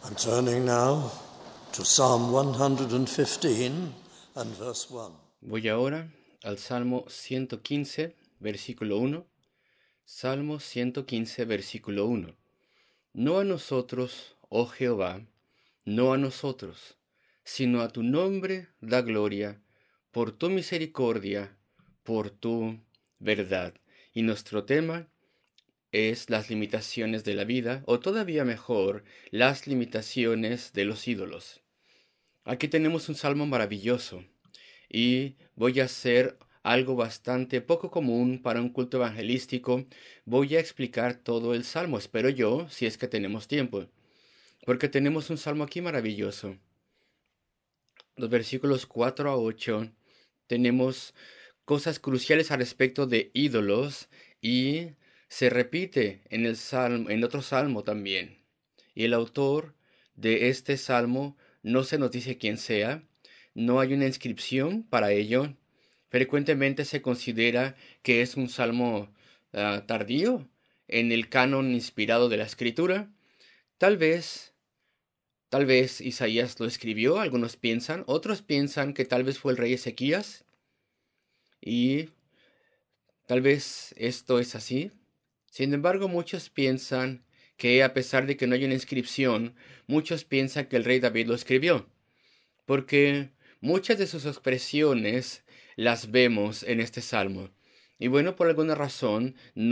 I'm turning now to Psalm 115 and verse 1. Voy ahora al Salmo 115, versículo 1. Salmo 115, versículo 1. No a nosotros, oh Jehová, no a nosotros, sino a tu nombre da gloria, por tu misericordia, por tu verdad. Y nuestro tema es las limitaciones de la vida, o todavía mejor, las limitaciones de los ídolos. Aquí tenemos un salmo maravilloso, y voy a hacer algo bastante poco común para un culto evangelístico. Voy a explicar todo el salmo, espero yo, si es que tenemos tiempo, porque tenemos un salmo aquí maravilloso. Los versículos 4 a 8 tenemos cosas cruciales al respecto de ídolos y se repite en el salmo, en otro salmo también. Y el autor de este salmo no se nos dice quién sea, no hay una inscripción para ello. Frecuentemente se considera que es un salmo tardío en el canon inspirado de la escritura. Tal vez Tal vez Isaías lo escribió, algunos piensan, otros piensan que tal vez fue el rey Ezequías, y tal vez esto es así. Sin embargo, muchos piensan que a pesar de que no hay una inscripción, muchos piensan que el rey David lo escribió, porque muchas de sus expresiones las vemos en este salmo. Y bueno, por alguna razón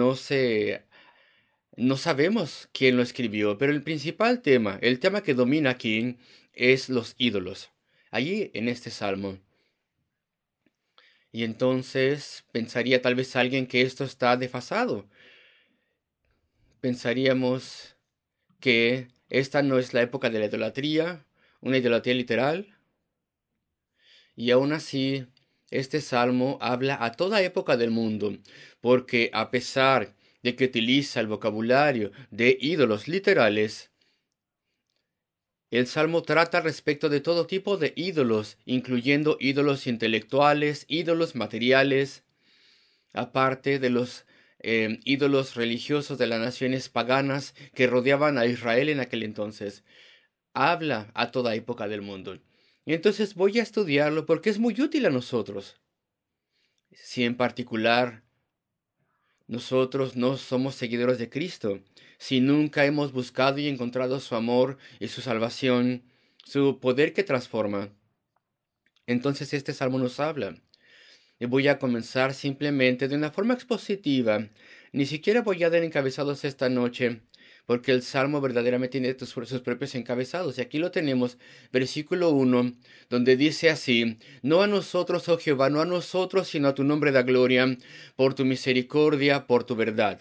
no sabemos quién lo escribió, pero el principal tema, el tema que domina aquí, es los ídolos. Allí en este salmo. Y entonces pensaría tal vez alguien que esto está desfasado. Pensaríamos que esta no es la época de la idolatría, una idolatría literal. Y aún así, este salmo habla a toda época del mundo, porque a pesar de que utiliza el vocabulario de ídolos literales, el salmo trata respecto de todo tipo de ídolos, incluyendo ídolos intelectuales, ídolos materiales, aparte de los ídolos religiosos de las naciones paganas que rodeaban a Israel en aquel entonces. Habla a toda época del mundo. Y entonces voy a estudiarlo porque es muy útil a nosotros. Si en particular nosotros no somos seguidores de Cristo, si nunca hemos buscado y encontrado su amor y su salvación, su poder que transforma, entonces este salmo nos habla. Y voy a comenzar simplemente de una forma expositiva. Ni siquiera voy a dar encabezados esta noche, porque el salmo verdaderamente tiene sus propios encabezados. Y aquí lo tenemos, versículo 1, donde dice así: No a nosotros, oh Jehová, no a nosotros, sino a tu nombre da gloria, por tu misericordia, por tu verdad.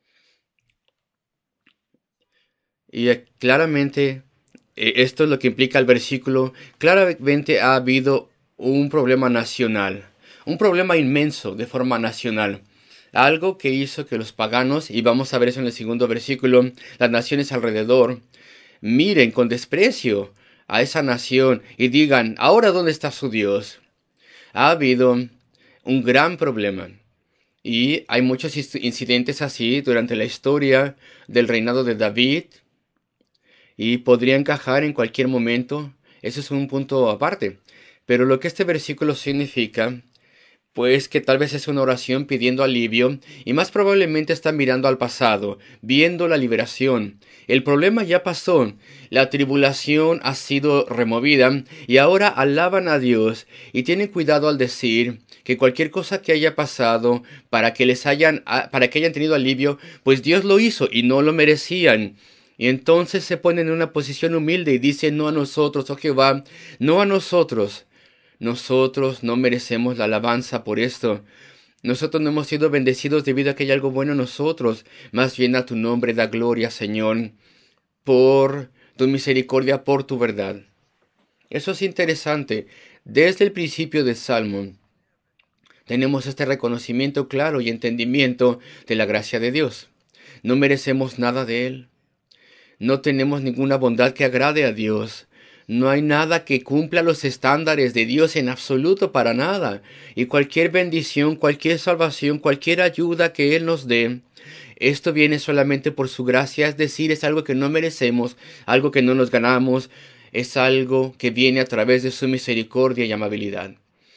Y claramente, esto es lo que implica el versículo. Claramente ha habido un problema nacional, un problema inmenso de forma nacional. Algo que hizo que los paganos, y vamos a ver eso en el segundo versículo, las naciones alrededor, miren con desprecio a esa nación y digan: ¿ahora dónde está su Dios? Ha habido un gran problema. Y hay muchos incidentes así durante la historia del reinado de David, y podría encajar en cualquier momento. Eso es un punto aparte. Pero lo que este versículo significa, pues que tal vez es una oración pidiendo alivio y más probablemente está mirando al pasado, viendo la liberación. El problema ya pasó, la tribulación ha sido removida y ahora alaban a Dios y tienen cuidado al decir que cualquier cosa que haya pasado para que para que hayan tenido alivio, pues Dios lo hizo y no lo merecían. Y entonces se ponen en una posición humilde y dicen: no a nosotros, oh Jehová, no a nosotros. Nosotros no merecemos la alabanza por esto. Nosotros no hemos sido bendecidos debido a que hay algo bueno en nosotros. Más bien a tu nombre da gloria, Señor, por tu misericordia, por tu verdad. Eso es interesante. Desde el principio del Salmo tenemos este reconocimiento claro y entendimiento de la gracia de Dios. No merecemos nada de Él. No tenemos ninguna bondad que agrade a Dios. No hay nada que cumpla los estándares de Dios en absoluto, para nada. Y cualquier bendición, cualquier salvación, cualquier ayuda que Él nos dé, esto viene solamente por su gracia, es decir, es algo que no merecemos, algo que no nos ganamos, es algo que viene a través de su misericordia y amabilidad.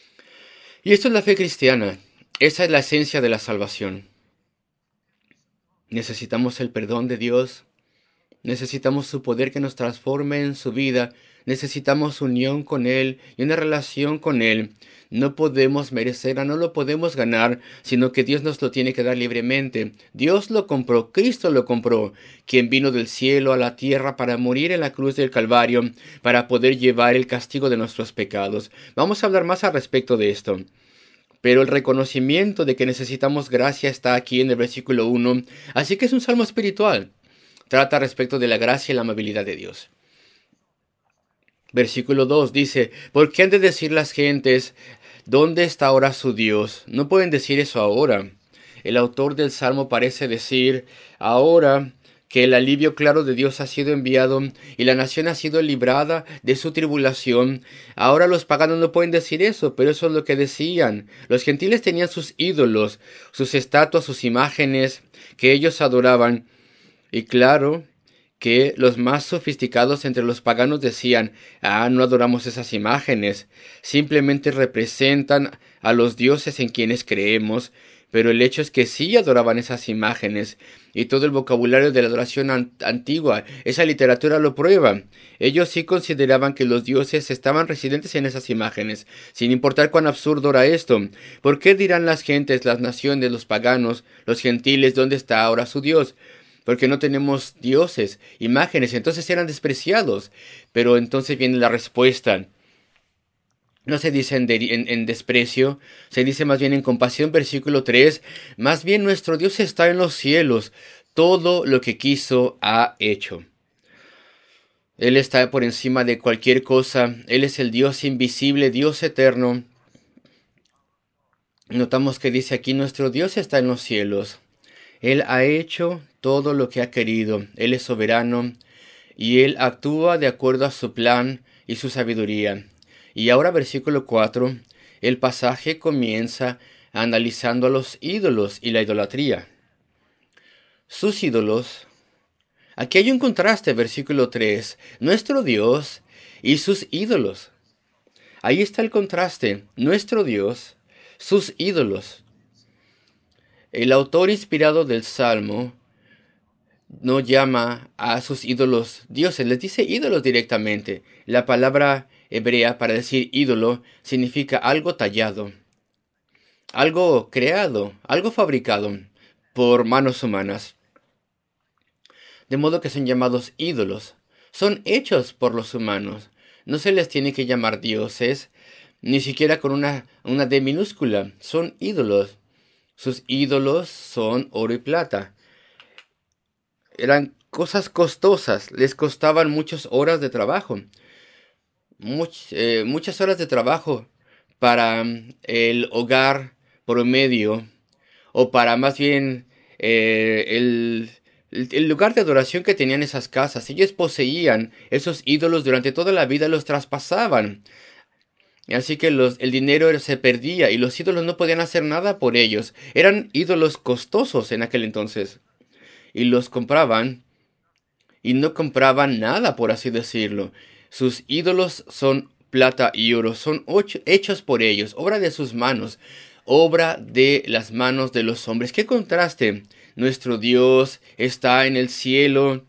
Y esto es la fe cristiana. Esa es la esencia de la salvación. Necesitamos el perdón de Dios. Necesitamos su poder que nos transforme en su vida. Necesitamos unión con Él y una relación con Él. No podemos merecerla, no lo podemos ganar, sino que Dios nos lo tiene que dar libremente. Dios lo compró, Cristo lo compró, quien vino del cielo a la tierra para morir en la cruz del Calvario, para poder llevar el castigo de nuestros pecados. Vamos a hablar más al respecto de esto. Pero el reconocimiento de que necesitamos gracia está aquí en el versículo 1, así que es un salmo espiritual. Trata respecto de la gracia y la amabilidad de Dios. Versículo 2 dice, ¿por qué han de decir las gentes, ¿dónde está ahora su Dios? No pueden decir eso ahora. El autor del salmo parece decir, ahora que el alivio claro de Dios ha sido enviado y la nación ha sido librada de su tribulación, ahora los paganos no pueden decir eso, pero eso es lo que decían. Los gentiles tenían sus ídolos, sus estatuas, sus imágenes que ellos adoraban. Y claro que los más sofisticados entre los paganos decían, no adoramos esas imágenes, simplemente representan a los dioses en quienes creemos, pero el hecho es que sí adoraban esas imágenes, y todo el vocabulario de la adoración antigua, esa literatura lo prueba. Ellos sí consideraban que los dioses estaban residentes en esas imágenes, sin importar cuán absurdo era esto. ¿Por qué dirán las gentes, las naciones, los paganos, los gentiles, dónde está ahora su Dios? Porque no tenemos dioses, imágenes, entonces eran despreciados. Pero entonces viene la respuesta. No se dice en desprecio, se dice más bien en compasión, versículo 3, más bien nuestro Dios está en los cielos, todo lo que quiso ha hecho. Él está por encima de cualquier cosa, Él es el Dios invisible, Dios eterno. Notamos que dice aquí, nuestro Dios está en los cielos. Él ha hecho todo lo que ha querido, Él es soberano, y Él actúa de acuerdo a su plan y su sabiduría. Y ahora versículo 4, el pasaje comienza analizando a los ídolos y la idolatría. Sus ídolos. Aquí hay un contraste, versículo 3, nuestro Dios y sus ídolos. Ahí está el contraste, nuestro Dios, sus ídolos. El autor inspirado del Salmo no llama a sus ídolos dioses, les dice ídolos directamente. La palabra hebrea para decir ídolo significa algo tallado, algo creado, algo fabricado por manos humanas. De modo que son llamados ídolos. Son hechos por los humanos. No se les tiene que llamar dioses, ni siquiera con una D minúscula. Son ídolos. Sus ídolos son oro y plata. Eran cosas costosas, les costaban muchas horas de trabajo. Muchas horas de trabajo para el hogar promedio, o para más bien el lugar de adoración que tenían esas casas. Ellos poseían esos ídolos durante toda la vida, los traspasaban. Así que el dinero se perdía y los ídolos no podían hacer nada por ellos. Eran ídolos costosos en aquel entonces. Y los compraban y no compraban nada, por así decirlo. Sus ídolos son plata y oro, son hechos por ellos, obra de sus manos, obra de las manos de los hombres. ¡Qué contraste! Nuestro Dios está en el cielo,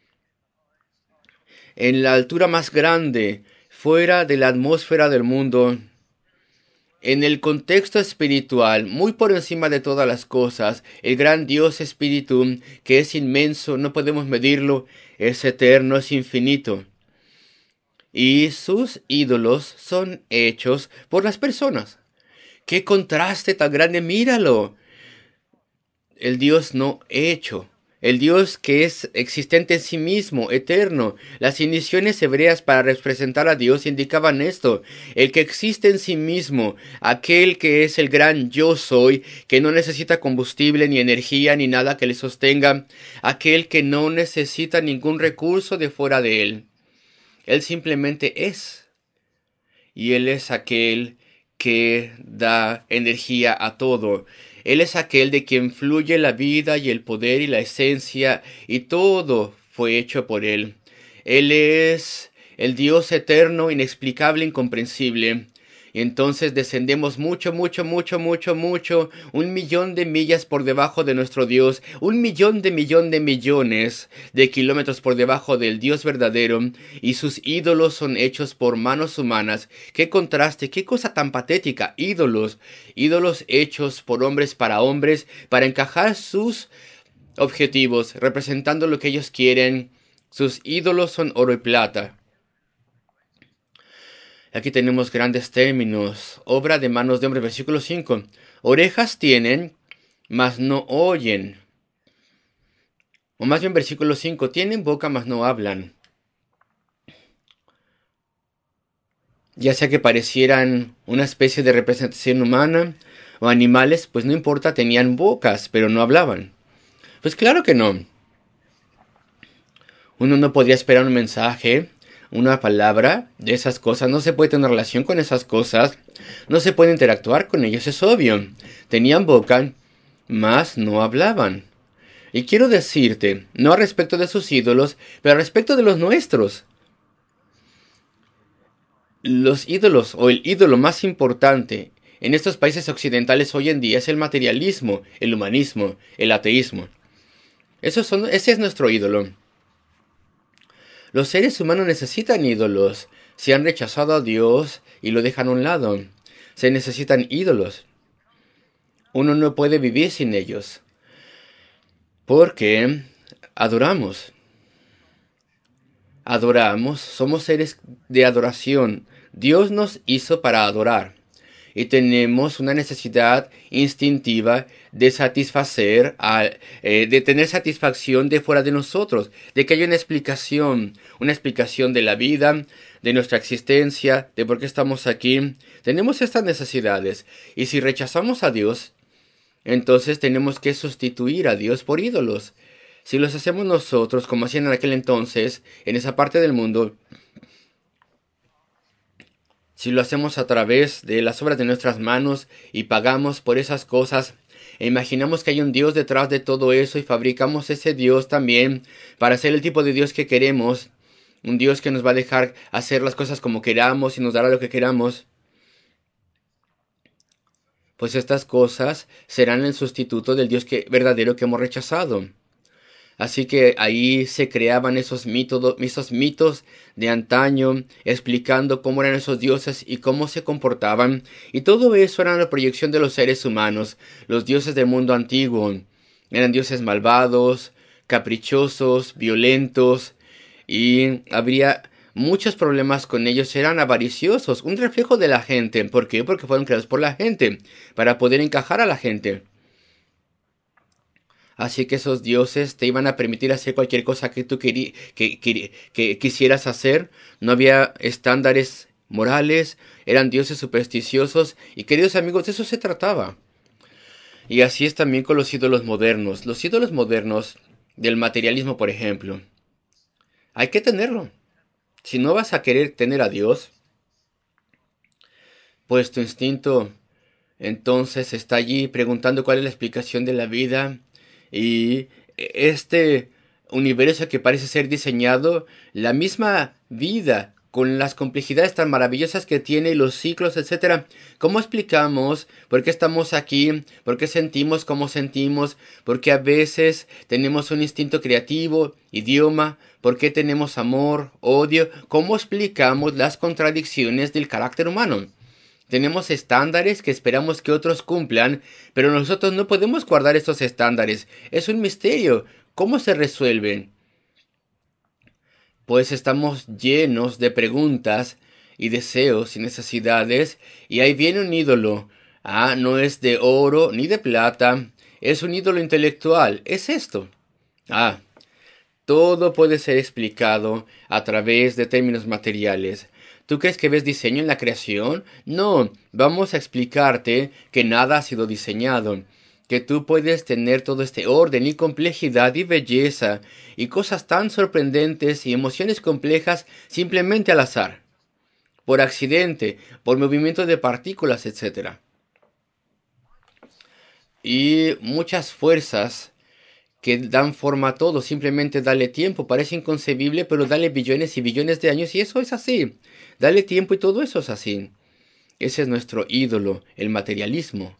en la altura más grande, fuera de la atmósfera del mundo. En el contexto espiritual, muy por encima de todas las cosas, el gran Dios Espíritu, que es inmenso, no podemos medirlo, es eterno, es infinito. Y sus ídolos son hechos por las personas. ¡Qué contraste tan grande! ¡Míralo! El Dios no hecho. El Dios que es existente en sí mismo, eterno. Las iniciales hebreas para representar a Dios indicaban esto: el que existe en sí mismo, aquel que es el gran yo soy, que no necesita combustible, ni energía, ni nada que le sostenga, aquel que no necesita ningún recurso de fuera de él. Él simplemente es. Y Él es aquel que da energía a todo. Él es aquel de quien fluye la vida y el poder y la esencia, y todo fue hecho por Él. Él es el Dios eterno, inexplicable, incomprensible. Y entonces descendemos mucho, 1.000.000 de millas por debajo de nuestro Dios, 1.000.000 de millones de kilómetros por debajo del Dios verdadero, y sus ídolos son hechos por manos humanas. ¡Qué contraste! ¡Qué cosa tan patética! Ídolos hechos por hombres, para encajar sus objetivos, representando lo que ellos quieren. Sus ídolos son oro y plata. Aquí tenemos grandes términos. Obra de manos de hombres, versículo 5. Orejas tienen, mas no oyen. O más bien versículo 5. Tienen boca, mas no hablan. Ya sea que parecieran una especie de representación humana o animales, pues no importa, tenían bocas, pero no hablaban. Pues claro que no. Uno no podría esperar un mensaje, una palabra de esas cosas. No se puede tener relación con esas cosas. No se puede interactuar con ellos, es obvio. Tenían boca, mas no hablaban. Y quiero decirte, no a respecto de sus ídolos, pero a respecto de los nuestros. Los ídolos, o el ídolo más importante en estos países occidentales hoy en día, es el materialismo, el humanismo, el ateísmo. Ese es nuestro ídolo. Los seres humanos necesitan ídolos. Se han rechazado a Dios y lo dejan a un lado. Se necesitan ídolos. Uno no puede vivir sin ellos. Porque adoramos. Somos seres de adoración. Dios nos hizo para adorar. Y tenemos una necesidad instintiva de satisfacer, de tener satisfacción de fuera de nosotros, de que haya una explicación de la vida, de nuestra existencia, de por qué estamos aquí. Tenemos estas necesidades, y si rechazamos a Dios, entonces tenemos que sustituir a Dios por ídolos. Si los hacemos nosotros, como hacían en aquel entonces, en esa parte del mundo, si lo hacemos a través de las obras de nuestras manos y pagamos por esas cosas, e imaginamos que hay un Dios detrás de todo eso y fabricamos ese Dios también para ser el tipo de Dios que queremos, un Dios que nos va a dejar hacer las cosas como queramos y nos dará lo que queramos, pues estas cosas serán el sustituto del Dios verdadero que hemos rechazado. Así que ahí se creaban esos mitos de antaño, explicando cómo eran esos dioses y cómo se comportaban. Y todo eso era la proyección de los seres humanos, los dioses del mundo antiguo. Eran dioses malvados, caprichosos, violentos, y habría muchos problemas con ellos. Eran avariciosos, un reflejo de la gente. ¿Por qué? Porque fueron creados por la gente, para poder encajar a la gente. Así que esos dioses te iban a permitir hacer cualquier cosa que tú que quisieras hacer. No había estándares morales, eran dioses supersticiosos. Y queridos amigos, de eso se trataba. Y así es también con los ídolos modernos. Los ídolos modernos del materialismo, por ejemplo. Hay que tenerlo. Si no vas a querer tener a Dios, pues tu instinto entonces está allí preguntando cuál es la explicación de la vida. Y este universo que parece ser diseñado, la misma vida, con las complejidades tan maravillosas que tiene, y los ciclos, etcétera. ¿Cómo explicamos por qué estamos aquí? ¿Por qué sentimos como sentimos? ¿Por qué a veces tenemos un instinto creativo, idioma? ¿Por qué tenemos amor, odio? ¿Cómo explicamos las contradicciones del carácter humano? Tenemos estándares que esperamos que otros cumplan, pero nosotros no podemos guardar estos estándares. Es un misterio. ¿Cómo se resuelven? Pues estamos llenos de preguntas y deseos y necesidades, y ahí viene un ídolo. No es de oro ni de plata, es un ídolo intelectual. Es esto. Todo puede ser explicado a través de términos materiales. ¿Tú crees que ves diseño en la creación? No, vamos a explicarte que nada ha sido diseñado. que tú puedes tener todo este orden y complejidad y belleza y cosas tan sorprendentes y emociones complejas simplemente al azar, por accidente, por movimiento de partículas, etc. Y muchas fuerzas que dan forma a todo, simplemente dale tiempo, parece inconcebible, pero dale billones y billones de años y eso es así. Dale tiempo y todo eso es así. Ese es nuestro ídolo, el materialismo.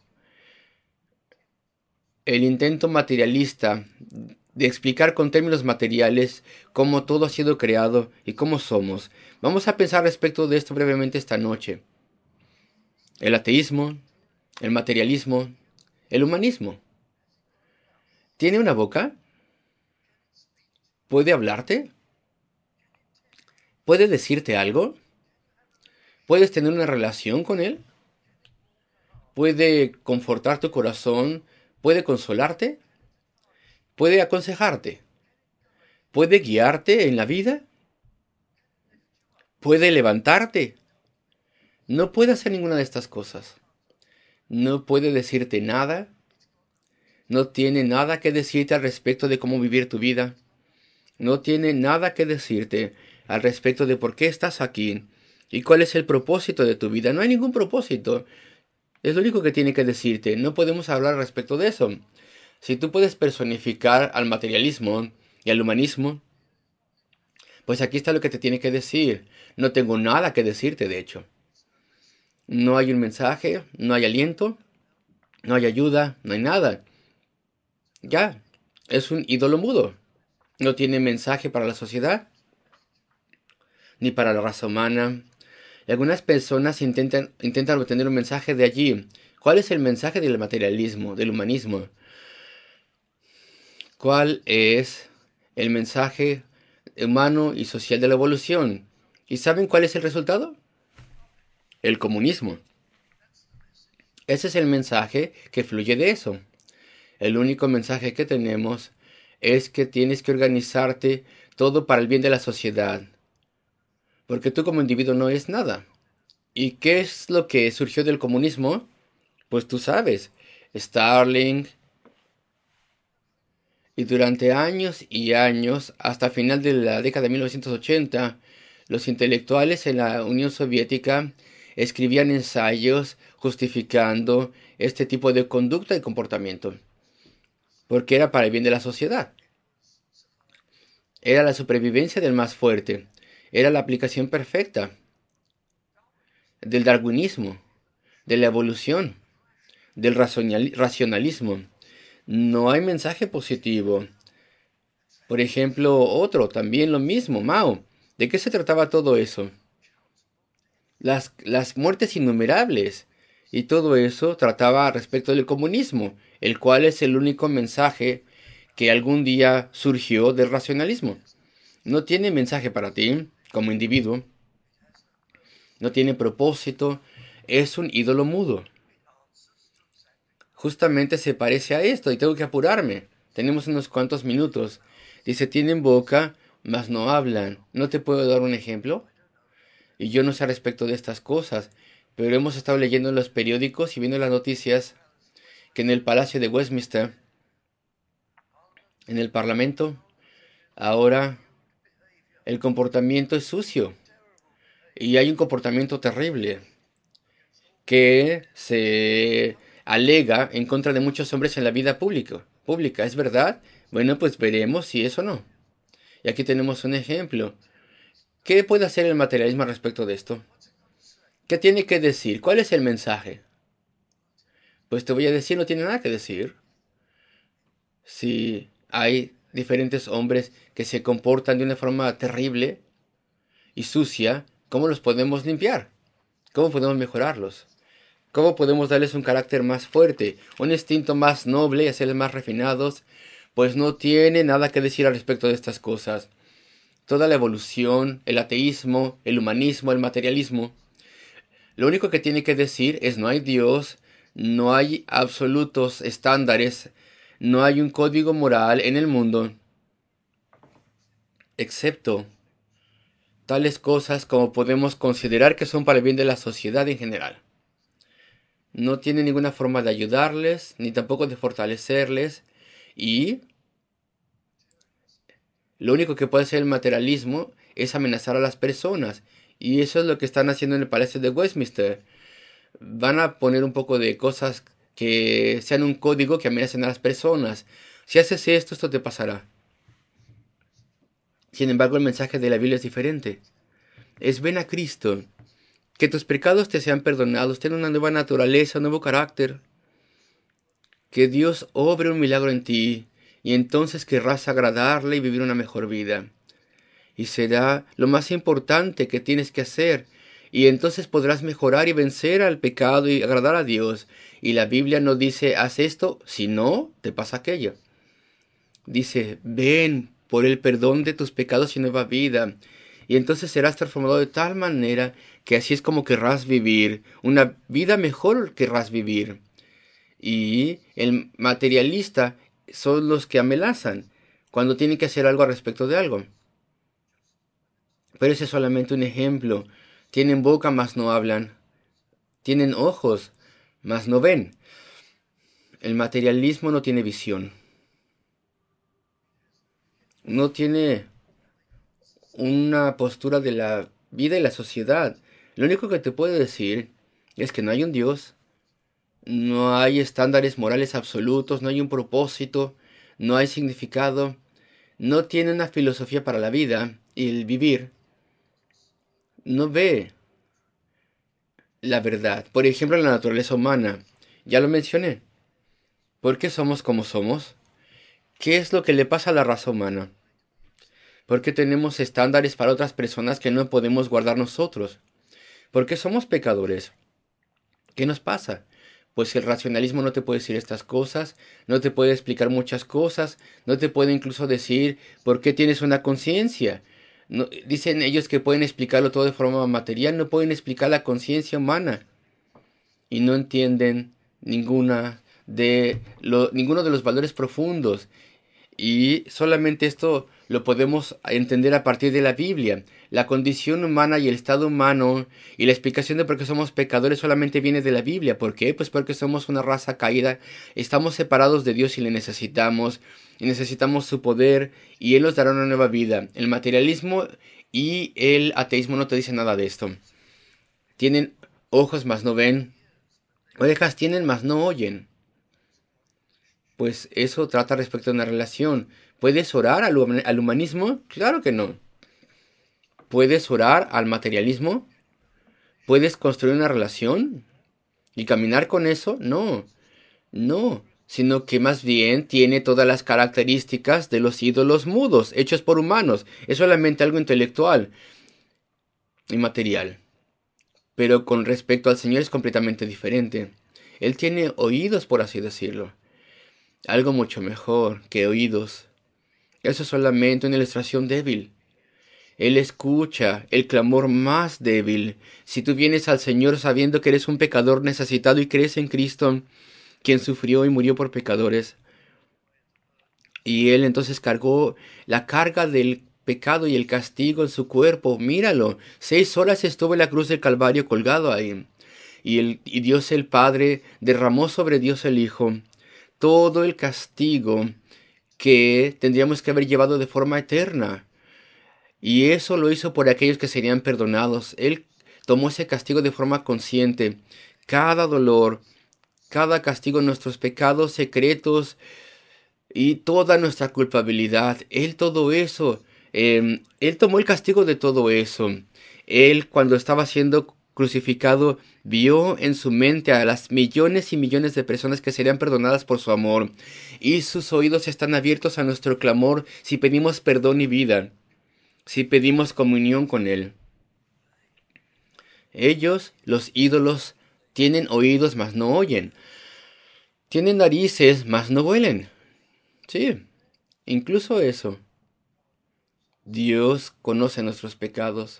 El intento materialista de explicar con términos materiales cómo todo ha sido creado y cómo somos. Vamos a pensar respecto de esto brevemente esta noche. El ateísmo, el materialismo, el humanismo. ¿Tiene una boca? ¿Puede hablarte? ¿Puede decirte algo? ¿Puedes tener una relación con él? ¿Puede confortar tu corazón? ¿Puede consolarte? ¿Puede aconsejarte? ¿Puede guiarte en la vida? ¿Puede levantarte? No puede hacer ninguna de estas cosas. No puede decirte nada. No tiene nada que decirte al respecto de cómo vivir tu vida. No tiene nada que decirte al respecto de por qué estás aquí y cuál es el propósito de tu vida. No hay ningún propósito. Es lo único que tiene que decirte. No podemos hablar al respecto de eso. Si tú puedes personificar al materialismo y al humanismo, pues aquí está lo que te tiene que decir. No tengo nada que decirte, de hecho. No hay un mensaje, no hay aliento, no hay ayuda, no hay nada. Ya, es un ídolo mudo. No tiene mensaje para la sociedad, ni para la raza humana. Y algunas personas intentan obtener un mensaje de allí. ¿Cuál es el mensaje del materialismo, del humanismo? ¿Cuál es el mensaje humano y social de la evolución? ¿Y saben cuál es el resultado? El comunismo. Ese es el mensaje que fluye de eso. El único mensaje que tenemos es que tienes que organizarte todo para el bien de la sociedad. Porque tú como individuo no es nada. ¿Y qué es lo que surgió del comunismo? Pues tú sabes, Starling, y durante años y años, hasta final de la década de 1980, los intelectuales en la Unión Soviética escribían ensayos justificando este tipo de conducta y comportamiento, porque era para el bien de la sociedad. Era la supervivencia del más fuerte, era la aplicación perfecta del darwinismo, de la evolución, del racionalismo. No hay mensaje positivo. Por ejemplo, otro, también lo mismo, Mao. ¿De qué se trataba todo eso? Las muertes innumerables. Y todo eso trataba respecto del comunismo, el cual es el único mensaje que algún día surgió del racionalismo. No tiene mensaje para ti, como individuo. No tiene propósito. Es un ídolo mudo. Justamente se parece a esto y tengo que apurarme. Tenemos unos cuantos minutos. Dice, tienen boca, mas no hablan. ¿No te puedo dar un ejemplo? Y yo no sé respecto de estas cosas, pero hemos estado leyendo en los periódicos y viendo las noticias que en el Palacio de Westminster, en el Parlamento, ahora el comportamiento es sucio y hay un comportamiento terrible que se alega en contra de muchos hombres en la vida pública. ¿Es verdad? Bueno, pues veremos si es o no. Y aquí tenemos un ejemplo. ¿Qué puede hacer el materialismo respecto de esto? ¿Qué tiene que decir? ¿Cuál es el mensaje? Pues te voy a decir, no tiene nada que decir. Si hay diferentes hombres que se comportan de una forma terrible y sucia, ¿cómo los podemos limpiar? ¿Cómo podemos mejorarlos? ¿Cómo podemos darles un carácter más fuerte, un instinto más noble y hacerles más refinados? Pues no tiene nada que decir al respecto de estas cosas. Toda la evolución, el ateísmo, el humanismo, el materialismo, lo único que tiene que decir es no hay Dios, no hay absolutos estándares, no hay un código moral en el mundo, excepto tales cosas como podemos considerar que son para el bien de la sociedad en general. no tiene ninguna forma de ayudarles, ni tampoco de fortalecerles, y lo único que puede hacer el materialismo es amenazar a las personas, y eso es lo que están haciendo en el Palacio de Westminster. Van a poner un poco de cosas que sean un código que amenacen a las personas. Si haces esto, esto te pasará. Sin embargo, el mensaje de la Biblia es diferente. Es ven a Cristo, que tus pecados te sean perdonados, ten una nueva naturaleza, un nuevo carácter, que Dios obre un milagro en ti, y entonces querrás agradarle y vivir una mejor vida. Y será lo más importante que tienes que hacer, y entonces podrás mejorar y vencer al pecado y agradar a Dios. Y la Biblia no dice haz esto, si no, te pasa aquello. Dice ven por el perdón de tus pecados y nueva vida. Y entonces serás transformado de tal manera que así es como querrás vivir, una vida mejor querrás vivir. Y el materialista son los que amenazan cuando tienen que hacer algo al respecto de algo. Pero ese es solamente un ejemplo. Tienen boca, mas no hablan. Tienen ojos, mas no ven. El materialismo no tiene visión. No tiene una postura de la vida y la sociedad. Lo único que te puedo decir es que no hay un Dios, no hay estándares morales absolutos, no hay un propósito, no hay significado, no tiene una filosofía para la vida y el vivir. No ve la verdad. Por ejemplo, la naturaleza humana. Ya lo mencioné. ¿Por qué somos como somos? ¿Qué es lo que le pasa a la raza humana? ¿Por qué tenemos estándares para otras personas que no podemos guardar nosotros? ¿Por qué somos pecadores? ¿Qué nos pasa? Pues el racionalismo no te puede decir estas cosas, no te puede explicar muchas cosas, no te puede incluso decir por qué tienes una conciencia. No, dicen ellos que pueden explicarlo todo de forma material, no pueden explicar la conciencia humana. Y no entienden ninguno de los valores profundos. Y solamente esto lo podemos entender a partir de la Biblia. La condición humana y el estado humano y la explicación de por qué somos pecadores solamente viene de la Biblia. ¿Por qué? Pues porque somos una raza caída, estamos separados de Dios y le necesitamos, y necesitamos su poder, y Él nos dará una nueva vida. El materialismo y el ateísmo no te dicen nada de esto. Tienen ojos mas no ven, orejas tienen mas no oyen. Pues eso trata respecto a una relación. ¿Puedes orar al humanismo? Claro que no. ¿Puedes orar al materialismo? ¿Puedes construir una relación y caminar con eso? No, no, sino que más bien tiene todas las características de los ídolos mudos, hechos por humanos. Es solamente algo intelectual y material. Pero con respecto al Señor es completamente diferente. Él tiene oídos, por así decirlo. Algo mucho mejor que oídos. Eso es solamente una ilustración débil. Él escucha el clamor más débil. Si tú vienes al Señor sabiendo que eres un pecador necesitado y crees en Cristo, quien sufrió y murió por pecadores, y Él entonces cargó la carga del pecado y el castigo en su cuerpo, míralo, 6 horas estuvo en la cruz del Calvario colgado ahí. Y Dios el Padre derramó sobre Dios el Hijo todo el castigo que tendríamos que haber llevado de forma eterna. Y eso lo hizo por aquellos que serían perdonados. Él tomó ese castigo de forma consciente. Cada dolor, cada castigo, nuestros pecados secretos y toda nuestra culpabilidad. Él todo eso. Él tomó el castigo de todo eso. Él cuando estaba siendo crucificado vio en su mente a las millones y millones de personas que serían perdonadas por su amor. Y sus oídos están abiertos a nuestro clamor si pedimos perdón y vida, si pedimos comunión con Él. Ellos, los ídolos, tienen oídos mas no oyen. Tienen narices mas no huelen. Sí, incluso eso. Dios conoce nuestros pecados.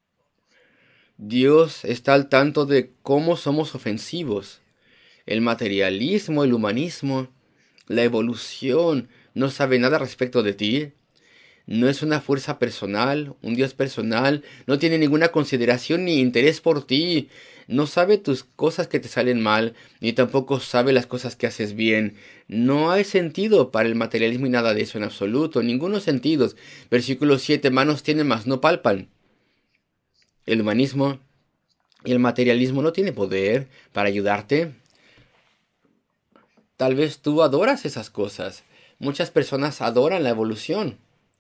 Dios está al tanto de cómo somos ofensivos. El materialismo, el humanismo, la evolución no sabe nada respecto de ti. no es una fuerza personal, un Dios personal, no tiene ninguna consideración ni interés por ti, no sabe tus cosas que te salen mal, ni tampoco sabe las cosas que haces bien. No hay sentido para el materialismo y nada de eso en absoluto, ningunos sentidos. Versículo 7, manos tienen mas no palpan. El humanismo y el materialismo no tienen poder para ayudarte. Tal vez tú adoras esas cosas. Muchas personas adoran la evolución.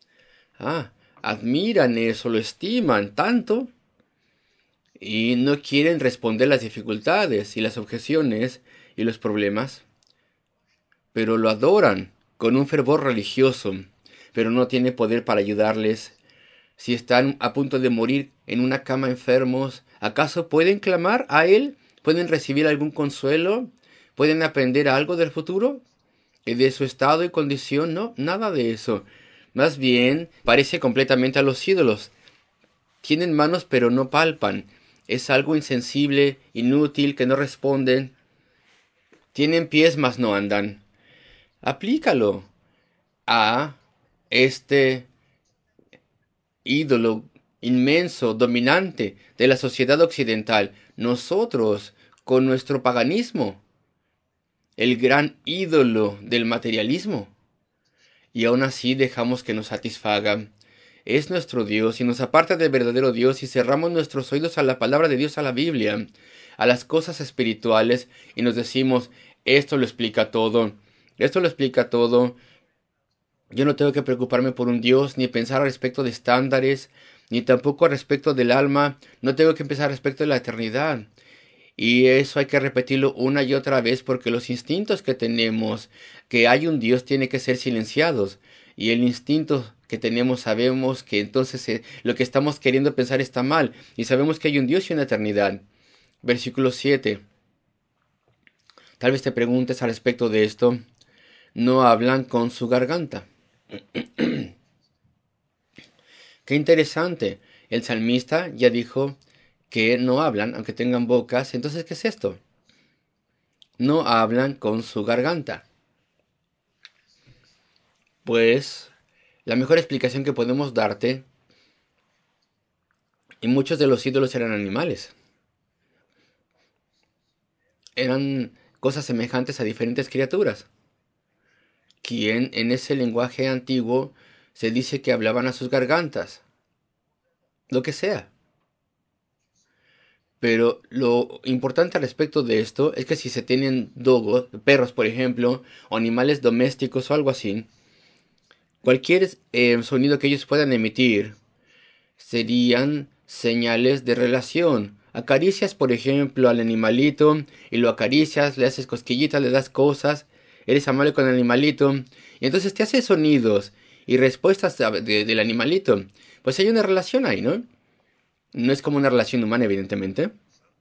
Admiran eso, lo estiman tanto y no quieren responder las dificultades y las objeciones y los problemas, pero lo adoran con un fervor religioso, pero no tiene poder para ayudarles. Si están a punto de morir en una cama enfermos, ¿acaso pueden clamar a Él? ¿Pueden recibir algún consuelo? ¿Pueden aprender algo del futuro? ¿Y de su estado y condición? No, nada de eso. Más bien, parece completamente a los ídolos. Tienen manos pero no palpan. Es algo insensible, inútil, que no responden. Tienen pies mas no andan. Aplícalo a este ídolo inmenso, dominante de la sociedad occidental. Nosotros, con nuestro paganismo, el gran ídolo del materialismo. Y aún así dejamos que nos satisfaga. Es nuestro Dios y nos aparta del verdadero Dios y cerramos nuestros oídos a la palabra de Dios, a la Biblia, a las cosas espirituales y nos decimos, esto lo explica todo, esto lo explica todo. Yo no tengo que preocuparme por un Dios, ni pensar al respecto de estándares, ni tampoco al respecto del alma, no tengo que pensar respecto de la eternidad. Y eso hay que repetirlo una y otra vez porque los instintos que tenemos, que hay un Dios, tiene que ser silenciados. Y el instinto que tenemos sabemos que entonces lo que estamos queriendo pensar está mal. Y sabemos que hay un Dios y una eternidad. Versículo 7. Tal vez te preguntes al respecto de esto. No hablan con su garganta. Qué interesante. El salmista ya dijo que no hablan, aunque tengan bocas. Entonces, ¿qué es esto? No hablan con su garganta. Pues la mejor explicación que podemos darte, y muchos de los ídolos eran animales. Eran cosas semejantes a diferentes criaturas, quien en ese lenguaje antiguo se dice que hablaban a sus gargantas, lo que sea. Pero lo importante al respecto de esto es que si se tienen dogos, perros por ejemplo, o animales domésticos o algo así, cualquier sonido que ellos puedan emitir serían señales de relación. Acaricias, por ejemplo, al animalito y lo acaricias, le haces cosquillitas, le das cosas, eres amable con el animalito y entonces te hace sonidos y respuestas del animalito. Pues hay una relación ahí, ¿no? No es como una relación humana, evidentemente,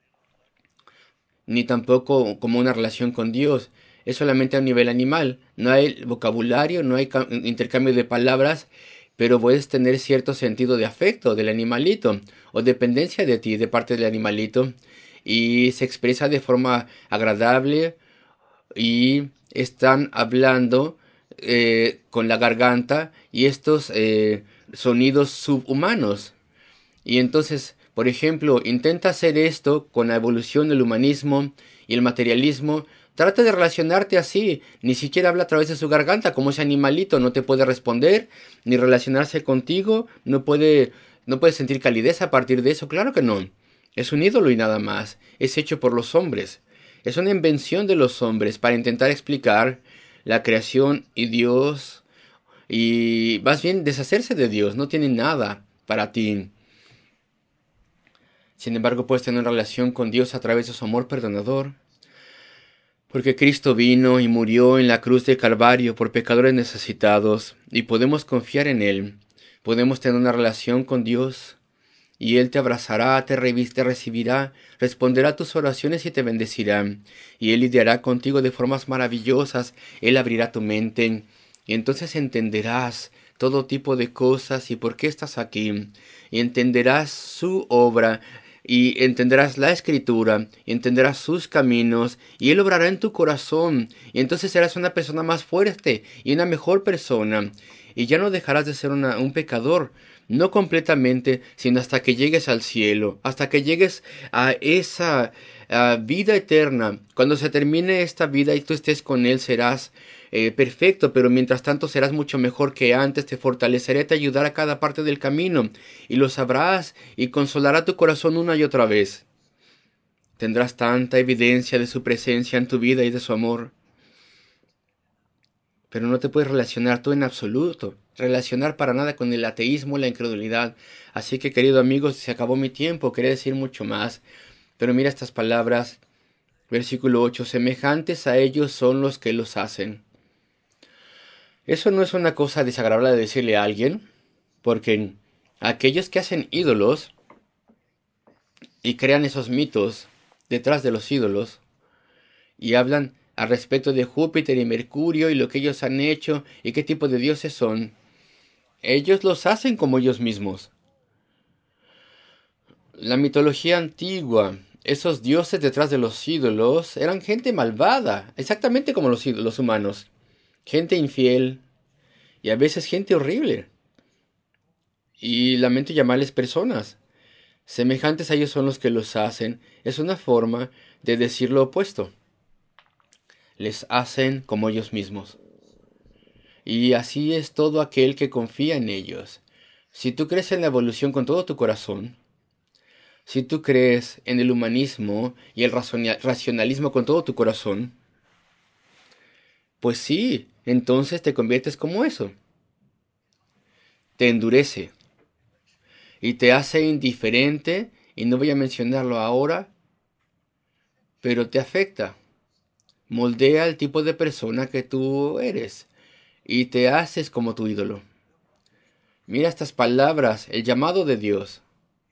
ni tampoco como una relación con Dios. Es solamente a un nivel animal. No hay vocabulario, no hay intercambio de palabras, pero puedes tener cierto sentido de afecto del animalito o dependencia de ti de parte del animalito y se expresa de forma agradable y están hablando con la garganta y estos sonidos subhumanos. Y entonces, por ejemplo, intenta hacer esto con la evolución del humanismo y el materialismo. Trata de relacionarte así. Ni siquiera habla a través de su garganta, como ese animalito. No te puede responder, ni relacionarse contigo. No puede sentir calidez a partir de eso. Claro que no. Es un ídolo y nada más. Es hecho por los hombres. Es una invención de los hombres para intentar explicar la creación y Dios. Y más bien deshacerse de Dios. No tiene nada para ti. Sin embargo, puedes tener una relación con Dios a través de su amor perdonador. Porque Cristo vino y murió en la cruz del Calvario por pecadores necesitados y podemos confiar en Él. Podemos tener una relación con Dios y Él te abrazará, te recibirá, responderá a tus oraciones y te bendecirá. Y Él lidiará contigo de formas maravillosas. Él abrirá tu mente y entonces entenderás todo tipo de cosas y por qué estás aquí. Y entenderás su obra y entenderás la escritura, y entenderás sus caminos, y Él obrará en tu corazón, y entonces serás una persona más fuerte y una mejor persona. y ya no dejarás de ser un pecador, no completamente, sino hasta que llegues al cielo, hasta que llegues a esa vida eterna. Cuando se termine esta vida y tú estés con Él, serás perfecto, pero mientras tanto serás mucho mejor que antes, te fortaleceré, te ayudará a cada parte del camino, y lo sabrás, y consolará tu corazón una y otra vez. Tendrás tanta evidencia de su presencia en tu vida y de su amor. Pero no te puedes relacionar tú en absoluto, relacionar para nada con el ateísmo, la incredulidad. Así que, querido amigo, se acabó mi tiempo, quería decir mucho más. Pero mira estas palabras, versículo 8, semejantes a ellos son los que los hacen. Eso no es una cosa desagradable de decirle a alguien, porque aquellos que hacen ídolos y crean esos mitos detrás de los ídolos, y hablan al respecto de Júpiter y Mercurio y lo que ellos han hecho y qué tipo de dioses son, ellos los hacen como ellos mismos. La mitología antigua, esos dioses detrás de los ídolos, eran gente malvada, exactamente como los humanos. Gente infiel y a veces gente horrible. Y lamento llamarles personas. Semejantes a ellos son los que los hacen. Es una forma de decir lo opuesto. Les hacen como ellos mismos. Y así es todo aquel que confía en ellos. Si tú crees en la evolución con todo tu corazón, si tú crees en el humanismo y el racionalismo con todo tu corazón, pues sí, entonces te conviertes como eso. Te endurece y te hace indiferente, y no voy a mencionarlo ahora, pero te afecta. Moldea el tipo de persona que tú eres y te haces como tu ídolo. Mira estas palabras, el llamado de Dios.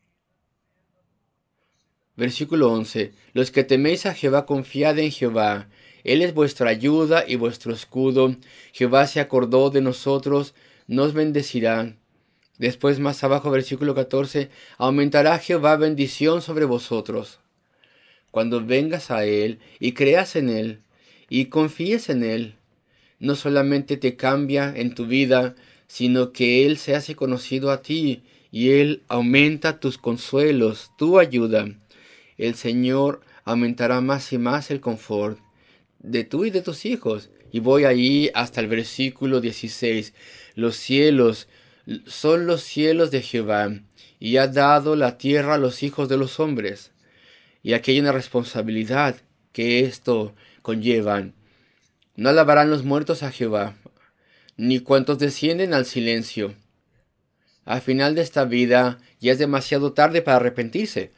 Versículo 11. Los que teméis a Jehová, confiad en Jehová. Él es vuestra ayuda y vuestro escudo. Jehová se acordó de nosotros, nos bendecirá. Después más abajo, versículo 14. Aumentará Jehová bendición sobre vosotros. Cuando vengas a Él y creas en Él y confíes en Él, no solamente te cambia en tu vida, sino que Él se hace conocido a ti y Él aumenta tus consuelos, tu ayuda. El Señor aumentará más y más el confort de tú y de tus hijos. Y voy ahí hasta el versículo 16. Los cielos son los cielos de Jehová, y ha dado la tierra a los hijos de los hombres. Y aquí hay una responsabilidad que esto conlleva. No alabarán los muertos a Jehová, ni cuantos descienden al silencio. Al final de esta vida ya es demasiado tarde para arrepentirse.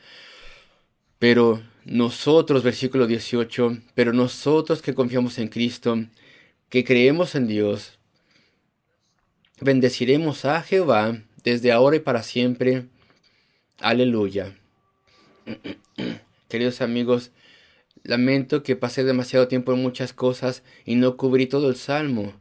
Pero nosotros, versículo 18, pero nosotros que confiamos en Cristo, que creemos en Dios, bendeciremos a Jehová desde ahora y para siempre. Aleluya. Queridos amigos, lamento que pasé demasiado tiempo en muchas cosas y no cubrí todo el Salmo.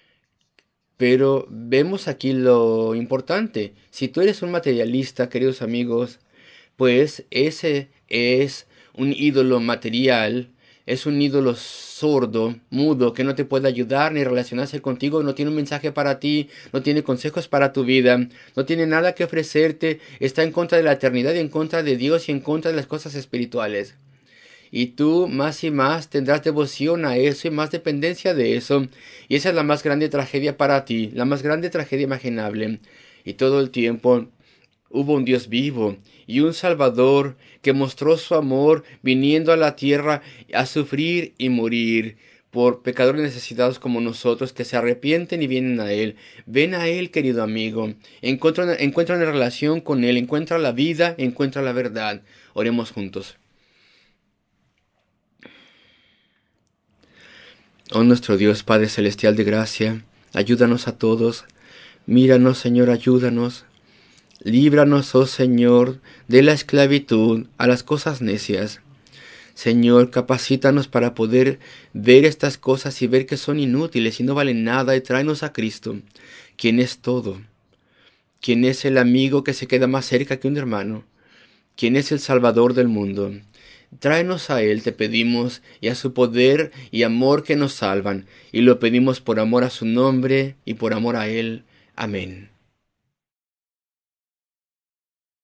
Pero vemos aquí lo importante. Si tú eres un materialista, queridos amigos, pues ese es un ídolo material, es un ídolo sordo, mudo, que no te puede ayudar ni relacionarse contigo, no tiene un mensaje para ti, no tiene consejos para tu vida, no tiene nada que ofrecerte, está en contra de la eternidad y en contra de Dios y en contra de las cosas espirituales. Y tú más y más tendrás devoción a eso y más dependencia de eso. Y esa es la más grande tragedia para ti, la más grande tragedia imaginable. Y todo el tiempo hubo un Dios vivo y un Salvador que mostró su amor viniendo a la tierra a sufrir y morir por pecadores necesitados como nosotros que se arrepienten y vienen a Él. Ven a Él, querido amigo. Encuentra una relación con Él, encuentra la vida, encuentra la verdad. Oremos juntos. Oh nuestro Dios, Padre Celestial de gracia, ayúdanos a todos. Míranos, Señor, ayúdanos. Líbranos, oh Señor, de la esclavitud a las cosas necias. Señor, capacítanos para poder ver estas cosas y ver que son inútiles y no valen nada, y tráenos a Cristo, quien es todo, quien es el amigo que se queda más cerca que un hermano, quien es el Salvador del mundo. Tráenos a Él, te pedimos, y a su poder y amor que nos salvan, y lo pedimos por amor a su nombre y por amor a Él. Amén.